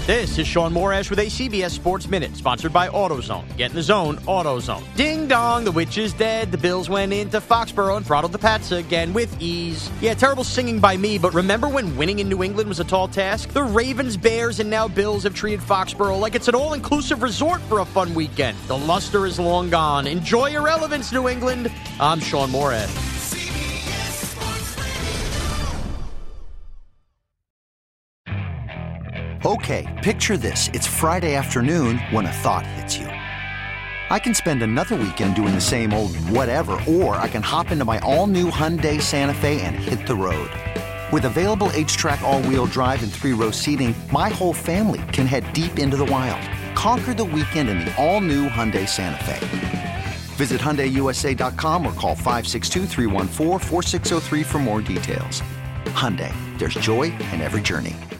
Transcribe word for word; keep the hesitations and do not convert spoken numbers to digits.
This is Sean Morash with a C B S Sports Minute, sponsored by AutoZone. Get in the zone, AutoZone. Ding dong, the witch is dead. The Bills went into Foxborough and throttled the Pats again with ease. Yeah, terrible singing by me, but remember when winning in New England was a tall task? The Ravens, Bears, and now Bills have treated Foxborough like it's an all-inclusive resort for a fun weekend. The luster is long gone. Enjoy your relevance, New England. I'm Sean Morash. Okay, picture this. It's Friday afternoon when a thought hits you. I can spend another weekend doing the same old whatever, or I can hop into my all-new Hyundai Santa Fe and hit the road. With available H-Track all-wheel drive and three-row seating, my whole family can head deep into the wild. Conquer the weekend in the all-new Hyundai Santa Fe. Visit Hyundai U S A dot com or call five six two, three one four, four six zero three for more details. Hyundai, there's joy in every journey.